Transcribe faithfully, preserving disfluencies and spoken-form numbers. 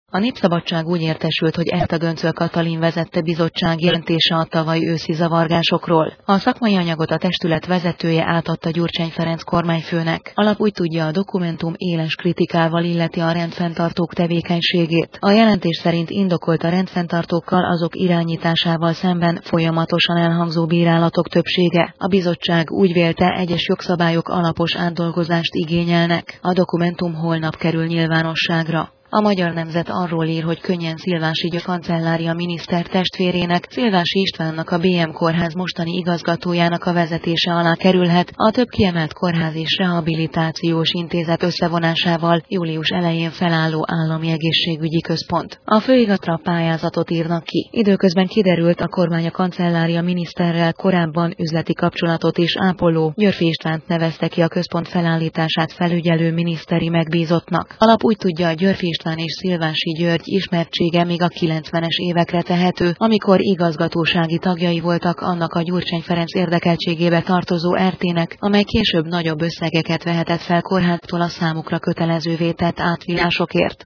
A Népszabadság úgy értesült, hogy Erta Göncöl Katalin vezette bizottság jelentése a tavalyi őszi zavargásokról. A szakmai anyagot a testület vezetője átadta Gyurcsány Ferenc kormányfőnek. A lap úgy tudja, a dokumentum éles kritikával illeti a rendfenntartók tevékenységét. A jelentés szerint indokolt a rendfenntartókkal azok irányításával szemben folyamatosan elhangzó bírálatok többsége. A bizottság úgy vélte, egyes jogszabályok alapos átdolgozást igényelnek. A dokumentum holnap kerül nyilvánosságra. A Magyar Nemzet arról ír, hogy könnyen Szilvási György kancellária miniszter testvérének, Szilvási Istvánnak, a bé em kórház mostani igazgatójának a vezetése alá kerülhet a több kiemelt kórház és rehabilitációs intézet összevonásával július elején felálló állami egészségügyi központ. A főigazgató pályázatot írnak ki. Időközben kiderült, a kormány a kancellária miniszterrel korábban üzleti kapcsolatot is ápoló Györffy Istvánt nevezte ki a központ felállítását felügyelő miniszteri megbízottnak. A lap úgy tudja, a Györffy István és Szilvási György ismertsége még a kilencvenes évekre tehető, amikor igazgatósági tagjai voltak annak a Gyurcsány Ferenc érdekeltségébe tartozó er té-nek, amely később nagyobb összegeket vehetett fel kórháztól a számukra kötelezővé tett átvilásokért.